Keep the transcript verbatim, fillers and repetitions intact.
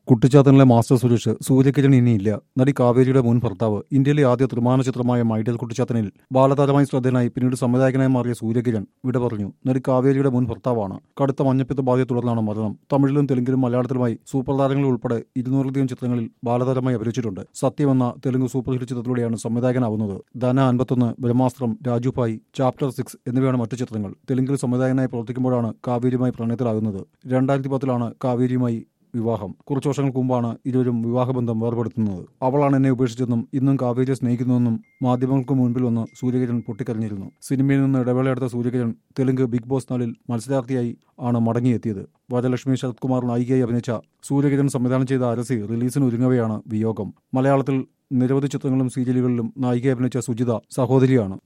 കുട്ടിച്ചാത്തനിലെ master Suresh Surya Kiran ഇനിയില്ല. നടി കാവേരിയുടെ മുൻ ഭർത്താവ്. ഇന്ത്യയിലെ ആദ്യ ത്രിമാന ചിത്രമായ മൈഡിയൽ കുട്ടിച്ചാത്തനിൽ ബാലതാരമായി ശ്രദ്ധേയനായി പിന്നീട് സംവിധായകനായി മാറിയ സൂര്യകിരൺ വിട പറഞ്ഞു. നടി കാവേരിയുടെ മുൻ ഭർത്താവാണ്. കടുത്ത മഞ്ഞപ്പിത്ത ബാധയെ തുടർന്നാണ് മരണം. തമിഴിലും തെലുങ്കിലും മലയാളത്തിലുമായി സൂപ്പർ താരങ്ങളിൽ ഉൾപ്പെടെ ഇരുന്നൂറിലധികം ചിത്രങ്ങളിൽ ബാലതാരമായി അഭിനയിച്ചിട്ടുണ്ട്. സത്യം എന്ന തെലുങ്ക് സൂപ്പർ ഹിറ്റ് ചിത്രത്തിലൂടെയാണ് സംവിധായകനാവുന്നത്. ധന അൻപത്തൊന്ന്, ബ്രഹ്മാസ്ത്രം, രാജുഭായ്, ചാപ്റ്റർ സിക്സ് എന്നിവയാണ് മറ്റു ചിത്രങ്ങൾ. തെലുങ്കിൽ സംവിധായകനായി പ്രവർത്തിക്കുമ്പോഴാണ് കാവേരിയുമായി പ്രണയത്തിലാകുന്നത്. രണ്ടായിരത്തി പത്തിലാണ് കാവേരിയുമായി വിവാഹം. കുറച്ചു വർഷങ്ങൾക്ക് മുമ്പാണ് ഇരുവരും വിവാഹബന്ധം വേർപെടുത്തുന്നത്. അവളാണ് എന്നെ ഉപേക്ഷിച്ചെന്നും ഇന്നും കാവേരിയെ സ്നേഹിക്കുന്നുവെന്നും മാധ്യമങ്ങൾക്ക് മുൻപിൽ വന്ന് സൂര്യകിരൺ പൊട്ടിക്കരഞ്ഞിരുന്നു. സിനിമയിൽ നിന്ന് ഇടവേളയെടുത്ത സൂര്യകിരൺ തെലുങ്ക് ബിഗ് ബോസ് നാലിൽ മത്സരാർത്ഥിയായി ആണ് മടങ്ങിയെത്തിയത്. വരലക്ഷ്മി ശരത് കുമാർ നായികയായി അഭിനയിച്ച സൂര്യകിരൺ സംവിധാനം ചെയ്ത അരസി റിലീസിന് ഒരുങ്ങവെയാണ് വിയോഗം. മലയാളത്തിൽ നിരവധി ചിത്രങ്ങളിലും സീരിയലുകളിലും നായികയായി അഭിനയിച്ച സുജിത സഹോദരിയാണ്.